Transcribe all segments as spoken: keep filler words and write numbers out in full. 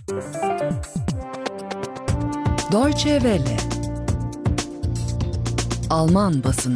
Deutsche Welle. Alman basını.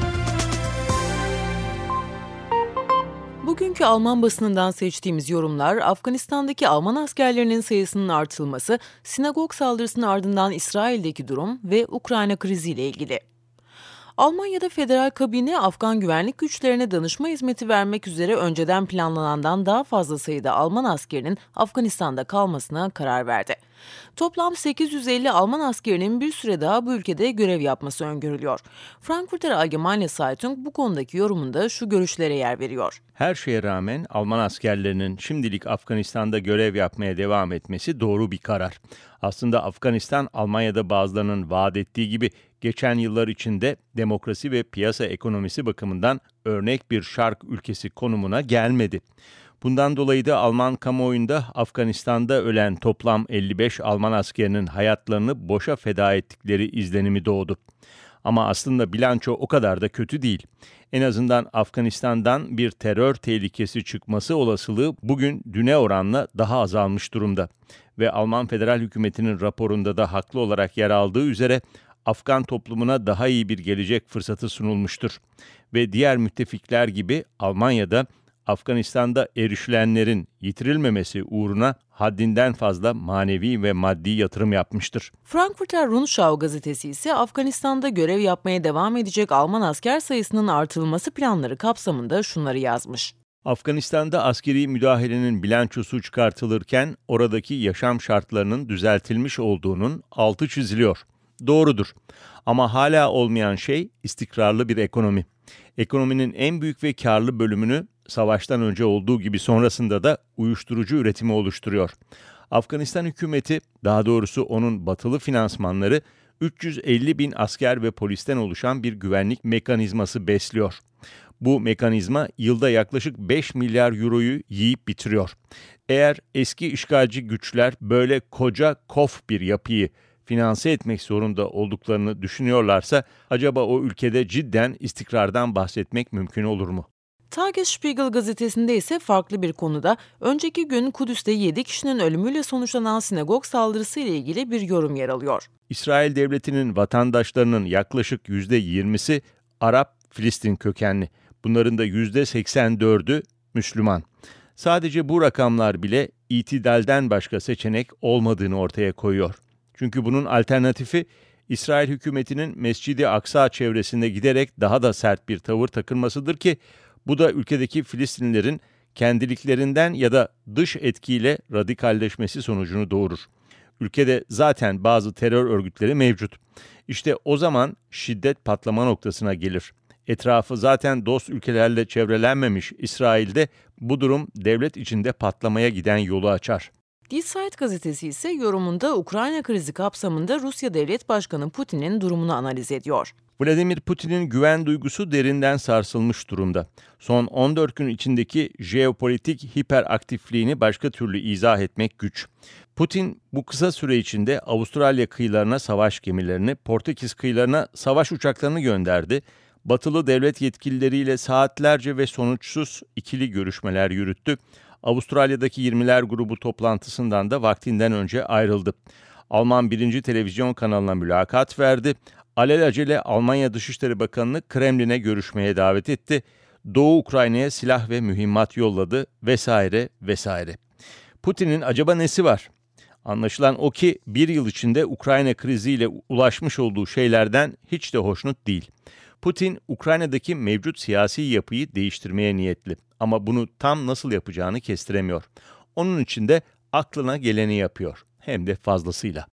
Bugünkü Alman basınından seçtiğimiz yorumlar, Afganistan'daki Alman askerlerinin sayısının artılması, sinagog saldırısının ardından İsrail'deki durum ve Ukrayna kriziyle ilgili. Almanya'da federal kabine, Afgan güvenlik güçlerine danışma hizmeti vermek üzere önceden planlanandan daha fazla sayıda Alman askerinin Afganistan'da kalmasına karar verdi. Toplam sekiz yüz elli Alman askerinin bir süre daha bu ülkede görev yapması öngörülüyor. Frankfurter Allgemeine Zeitung bu konudaki yorumunda şu görüşlere yer veriyor. Her şeye rağmen Alman askerlerinin şimdilik Afganistan'da görev yapmaya devam etmesi doğru bir karar. Aslında Afganistan, Almanya'da bazılarının vaat ettiği gibi geçen yıllar içinde demokrasi ve piyasa ekonomisi bakımından örnek bir şark ülkesi konumuna gelmedi. Bundan dolayı da Alman kamuoyunda Afganistan'da ölen toplam elli beş Alman askerinin hayatlarını boşa feda ettikleri izlenimi doğdu. Ama aslında bilanço o kadar da kötü değil. En azından Afganistan'dan bir terör tehlikesi çıkması olasılığı bugün düne oranla daha azalmış durumda. Ve Alman federal hükümetinin raporunda da haklı olarak yer aldığı üzere Afgan toplumuna daha iyi bir gelecek fırsatı sunulmuştur. Ve diğer müttefikler gibi Almanya'da Afganistan'da erişilenlerin yitirilmemesi uğruna haddinden fazla manevi ve maddi yatırım yapmıştır. Frankfurter Rundschau gazetesi ise Afganistan'da görev yapmaya devam edecek Alman asker sayısının artırılması planları kapsamında şunları yazmış. Afganistan'da askeri müdahalenin bilançosu çıkartılırken oradaki yaşam şartlarının düzeltilmiş olduğunun altı çiziliyor. Doğrudur. Ama hala olmayan şey istikrarlı bir ekonomi. Ekonominin en büyük ve karlı bölümünü savaştan önce olduğu gibi sonrasında da uyuşturucu üretimi oluşturuyor. Afganistan hükümeti, daha doğrusu onun batılı finansmanları üç yüz elli bin asker ve polisten oluşan bir güvenlik mekanizması besliyor. Bu mekanizma yılda yaklaşık beş milyar euroyu yiyip bitiriyor. Eğer eski işgalci güçler böyle koca kof bir yapıyı finanse etmek zorunda olduklarını düşünüyorlarsa acaba o ülkede cidden istikrardan bahsetmek mümkün olur mu? Tagesspiegel gazetesinde ise farklı bir konuda önceki gün Kudüs'te yedi kişinin ölümüyle sonuçlanan sinagog saldırısı ile ilgili bir yorum yer alıyor. İsrail devletinin vatandaşlarının yaklaşık yüzde yirmisi Arap-Filistin kökenli. Bunların da yüzde seksen dördü Müslüman. Sadece bu rakamlar bile itidalden başka seçenek olmadığını ortaya koyuyor. Çünkü bunun alternatifi İsrail hükümetinin Mescid-i Aksa çevresinde giderek daha da sert bir tavır takınmasıdır ki bu da ülkedeki Filistinlilerin kendiliklerinden ya da dış etkiyle radikalleşmesi sonucunu doğurur. Ülkede zaten bazı terör örgütleri mevcut. İşte o zaman şiddet patlama noktasına gelir. Etrafı zaten dost ülkelerle çevrelenmemiş İsrail'de bu durum devlet içinde patlamaya giden yolu açar. Die Zeit gazetesi ise yorumunda Ukrayna krizi kapsamında Rusya Devlet Başkanı Putin'in durumunu analiz ediyor. Vladimir Putin'in güven duygusu derinden sarsılmış durumda. Son on dört gün içindeki jeopolitik hiperaktifliğini başka türlü izah etmek güç. Putin bu kısa süre içinde Avustralya kıyılarına savaş gemilerini, Portekiz kıyılarına savaş uçaklarını gönderdi. Batılı devlet yetkilileriyle saatlerce ve sonuçsuz ikili görüşmeler yürüttü. Avustralya'daki yirmiler grubu toplantısından da vaktinden önce ayrıldı. Alman birinci televizyon kanalına mülakat verdi. Alelacele Almanya Dışişleri Bakanı'nı Kremlin'e görüşmeye davet etti. Doğu Ukrayna'ya silah ve mühimmat yolladı vesaire vesaire. Putin'in acaba nesi var? Anlaşılan o ki bir yıl içinde Ukrayna kriziyle ulaşmış olduğu şeylerden hiç de hoşnut değil. Putin, Ukrayna'daki mevcut siyasi yapıyı değiştirmeye niyetli ama bunu tam nasıl yapacağını kestiremiyor. Onun için de aklına geleni yapıyor, hem de fazlasıyla.